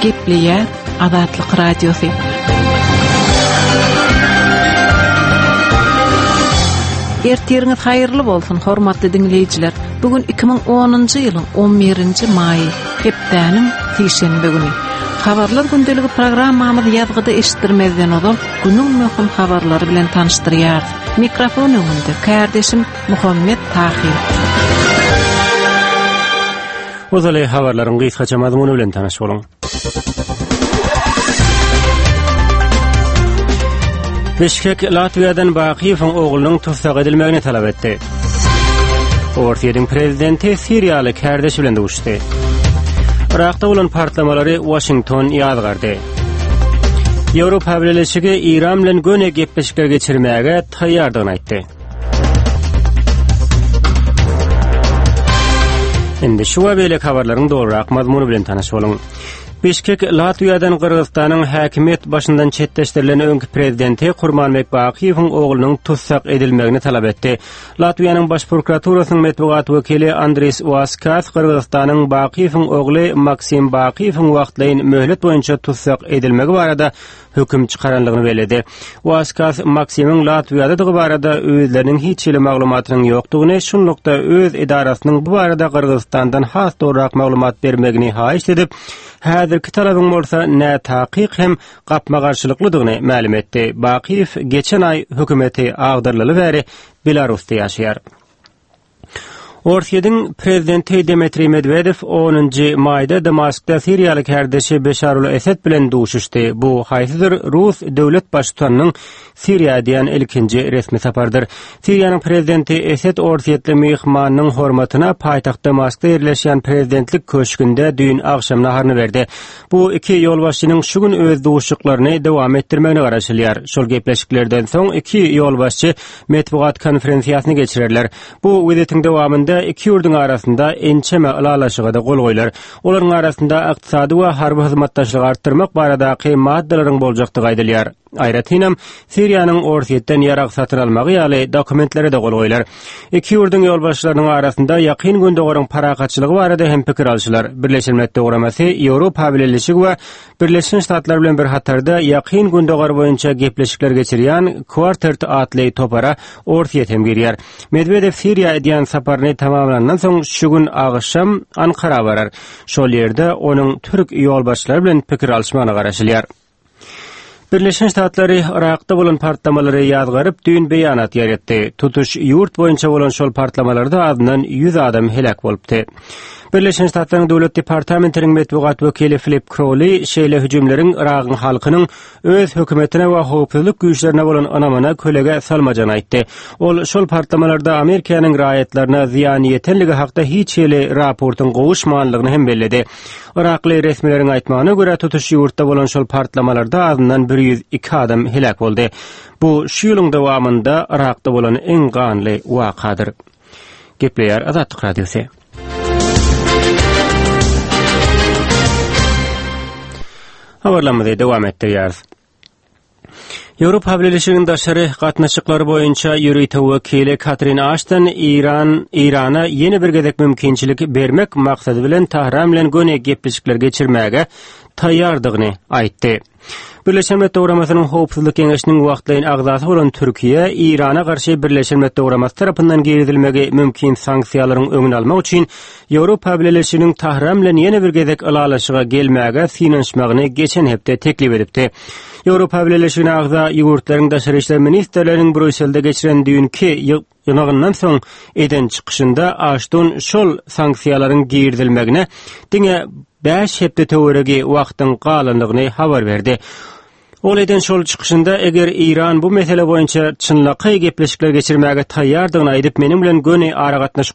Gepliýär Azatlyk Radiosy. Ertirňiz haýyrly bolsun hormatly dinleýijiler. Bugün 2010-njy ýylyň 11-nji maý, hepdäniň sişenbe güni. Habarlar gündeligi programmamyzy ýazgyda eşitdirmezden ozal günüň möhüm habarlary bilen tanışdyrýar. Mikrofon öňünde kardeşim Muhammed Tahir. Ozaly habarlaryň gysgaça mazmuny bilen tanaş boluň. Bişkek Latviýadan Bakiýewiň oglunyň tutsak edilmegini talap etdi. Ortiýadyň prezidenti Siriýaly kardeşi bilen duşdy. Irakda bolan partlamalary Washington ýazgardy. Ýewropa Birleşigi İran bilen göne gepleşikler geçirmäge taýýardygyny aýtdy. Indi şu we belek habarlaryň dogrurak mazmuny bilen tanaş boluň. Bişkek Latviýadan Kyrgyzstanyň häkimet başyndan çetleşdirilen öňkü prezidenti Gurmanbek Bakiýewiň oglunyň tutsak edilmegini talap etdi. Latviýanyň baş prokuraturasynyň medeniýet wekili Andris Vaskas Kyrgyzstanyň Bakiýewiň ogly Maksim Bakiýewiň wagtlaýyn möhlet boýunça tutsak edilmegi barada höküm çykaranlygyny beledi. Vaskas Maksimyň Latviýadadygy barada özleriniň hiç ýyly maglumatynyň ýokdugyny, şunlukda öz idarasynyň bu barada Kyrgyzstandan has dogrurak maglumat bermegini haýyş edip, häzirki talabyň bolsa nä takyk hem gapma garşylyklydygyny ma'lum etdi. Bakiýew geçen ay hökümeti agdyrlyly bäri Belarusda ýaşaýar. Ortiýadyň prezidenti Dmitri Medvedev 10-njy maýda Damaskda Siriýaly kardeşi Beşarul Esed bilen duşuşdy. Bu haýsydyr Rus döwlet başçysynyň Siriýa diýen ilkinji resmi sapardyr. Siriýanyň prezidenti Esed ortiýatly mehmanyň hormatyna paýtaxt Damaskda ýerleşýän prezidentlik köşkünde düýün agşam naharyny berdi. Bu iki ýolbaşçynyň şu gün öz duşuklaryny dowam etdirmegini garaşylýar. Şol gepleşiklerden soň iki ýolbaşçy medeniýet konferensiýasyny geçirerler. Bu wezetiň dowamında iki ýurdun arasında ençeme alalaşyga da gol goýlar. Olaryň arasında ykdysady we harby hyzmatdaşlygy artdyrmak baradaky maddalaryň boljakdygy aýdylýar. Aýratynam Siriýanyň ortiýatdan ýarak satyn almagy ýaly dokumentlere de gol goýlar. Iki ýurdun ýolbaşçylarynyň arasında ýakyn gündogaryň parakatçylygy barada hem pikir alşylar. Birleşen Milletler Guramasy, Ýewropa Birleşigi we Birleşen Ştatlar bilen bir hatarda ýakyn gündogar boýunça gepleşikler geçirýän Quartet atly topara ortiýat hem girýär. Medvedew Siriýa diýen saparyny tamamlandan soň şu gün agşam Ankara barar. Şol ýerde onuň türk ýolbaşçylary bilen pikir alşmagyna garaşylýar. Birleşen Ştatları Irakda bolan partlamalary ýazgaryp düýün beýanat ýaratdy. Tutuş ýurt boýunça bolan şol partlamalarda azyndan 100 adam helak bolupdy. Birleşen Ştatlaryň Döwlet Departamentiniň medeniýet wekili Philip Crowley şeýle hüjümleriň Iragyň halkynyň öz hökümetine we howpsuzlyk güýçlerine bolan anamana kölege salmajany aýtdy. Ol şol partlamalarda Amerikanyň raýatlaryna ziýan ýetenligi hakda hiç ýyly raportyň gowuşmanlygyny hem belledi. Irakly resmileriň aýtmagyna görä tutuş ýurtda bolan şol partlamalarda azyndan 102 adam helak boldy. Bu şu ýylyň dowamında Irakda bolan eň ganly wakadyr. Gepleýär Azatlyk Radiosy. Habarlamada dowam etdirýär. Ýewropa Birleşigiň daşary gatnaşyklary boýunça ýürüýte wekili Catherine Ashton Irana ýeni bir gezek mümkinçilik bermek maksady bilen Tahran bilen göne gepleşikler geçirmäge taýýardygyny aýtdy. Birleşen Milletler Guramasynyň howpsuzlyk keňeşiniň wagtlaýyn agzasy bolan Türkiýe, Irana garşy Birleşen Milletler Guramasy tarapyndan girizilmegi mümkin sanksiýalaryň öňüni almak üçin Ýewropa Birleşigiň Tahran bilen ýene bir gezek alalaşyga gelmäge synanşmagyny geçen hepde teklip edipdi. Ýewropa Birleşigine agza ýurtlaryň daşary işler ministrläriniň Brüsselde geçiren düýünki ýynagyndan soň eden çykyşynda Ashton şol sanksiýalaryň girizilmegine diňe 5 hepde töweregi wagtyň galanlygyny habar berdi. Ol eden şol çykyşynda eger İran bu mesele boýunça çynlaky gepleşikler geçirmäge taýýardygyny aýdyp meniň bilen göni aragatnaşyk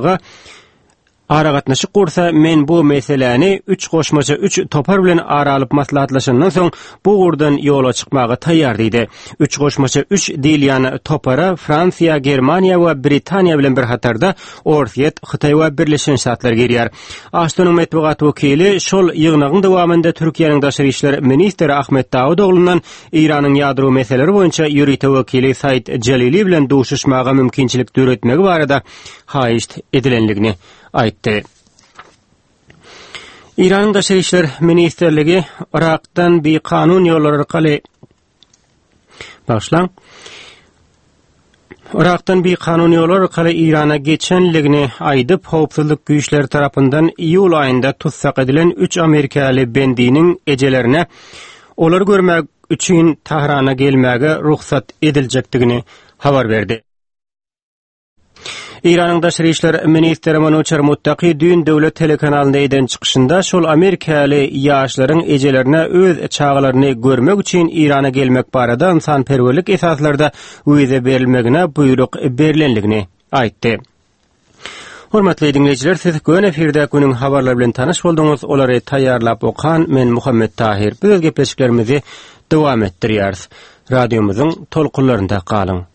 kursa men bu meseleni 3 goşmaça 3 topar bilen aralyp maslahatlaşandan soň bu gurdan ýola çykmaga taýýar diýdi. 3 goşmaça 3 dil ýany topara Fransiýa, Germaniýa we Britaniýa bilen bir hatarda ortiýat Hytaý we Birleşen Ştatlar girýär. Ashton medeniýet wekili şol ýygnagyň dowamında Türkiýanyň daşary işler ministri Ahmet Davutoğlu'ndan İranyň ýadro meselelери boýunça ýürüýte wekili Said Jalili bilen duşuşmaga mümkinçilik döretmegi barada haýyş edilenligini aýtdy. İran'ın Daşary işler ministerligi Irak'tan bir kanun yolları arkaly Irak'tan bir kanun yolları arkaly İran'a geçenligini aýdyp howpsuzlyk güýçleri tarapyndan iýul aýynda tutsak edilen 3 Amerikaly bendiniň ejelerine olar görmek üçin Tahrana gelmäge ruhsat ediljekdigini habar berdi. İran'ın Daşary işler ministeri Manucher Muttaqi dün döwlet telekanalynda eden çykyşynda şol Amerikaly ýaşlaryň ejelerine öz çağlaryny görmek üçin İran'a gelmek barada insanperwerlik esaslarda öýde berilmegine buyruk berilenligini aýtdy. Hormatly dinleýijiler, siz gün efirde günüň habarlary bilen tanyş bolduňuz. Olary taýýarlap okan men Muhammed Tahir. Biz gepleşiklerimizi dowam etdirýäris. Radiomyzyň tolkunlarynda galyň.